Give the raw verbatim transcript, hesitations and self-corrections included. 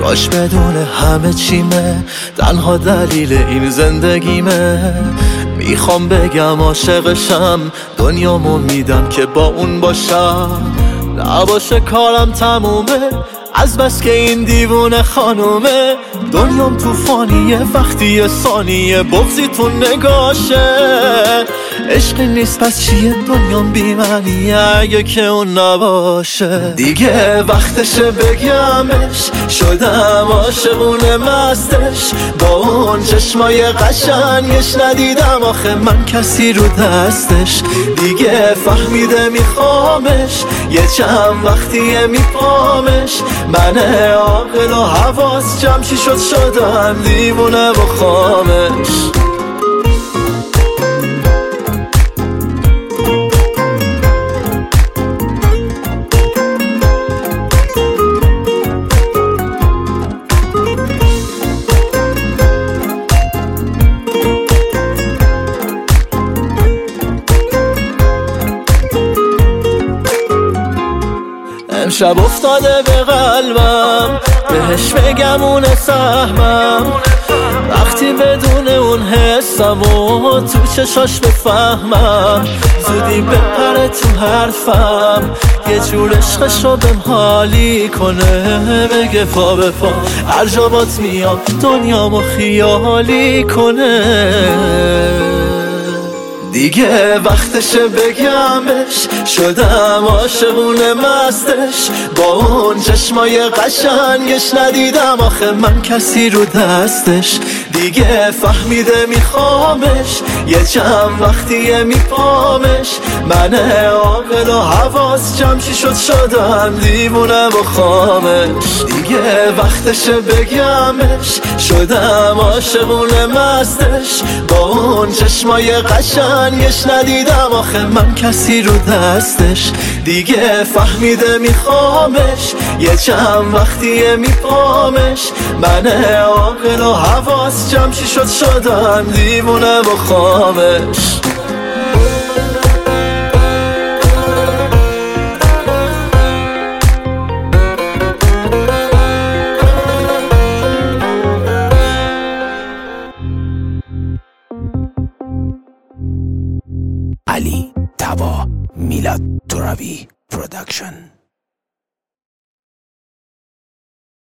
کاش بدون همه چیمه، تنها دلیل این زندگیمه. میخوام بگم عاشقشم، دنیامو میدم که با اون باشم. نباشه کارم تمومه، از بس که این دیوونه خانومه. دنیام توفانیه، وقتی یه ثانیه بغضی تو نگاشه. عشقی نیست پس چیه دنیام بی‌معنیه اگه که اون نباشه. دیگه وقتشه بگمش، شدم عاشقونه مستش. با اون چشمای قشنگش ندیدم آخه من کسی رو دستش. دیگه فهمیده میخوامش، یه چند وقتیه میپامش. من عاقل و حواس جمع چی شد شدم دیوونه و خامش. امشب افتاده به قلبم، بهش بگم اون سهمم. وقتی بدون اون حسم و تو چشاش بفهمم، زودی بپره تو حرفم. یه جور عشقشو بهم حالی کنه، بگه پا به پا هر جا بات میام دنیامو خیالی کنه. دیگه وقتشه بگمش، شدم عاشقونه مستش. با اون چشمای قشنگش ندیدم آخه من کسی رو دستش. دیگه فهمیده میخوامش، یه چند وقتیه میپامش. من عاقل و حواس جمع چی شد شدم دیوونه و خامش. دیگه وقتشه بگمش، شدم عاشقونه مستش. با اون چشمای قشنگش ندیدم آخه من کسی رو دستش. دیگه فهمیده میخوامش، یه چند وقتیه میپامش. من عاقل و حواس جمع چی شد شدم دیوونه و خامش.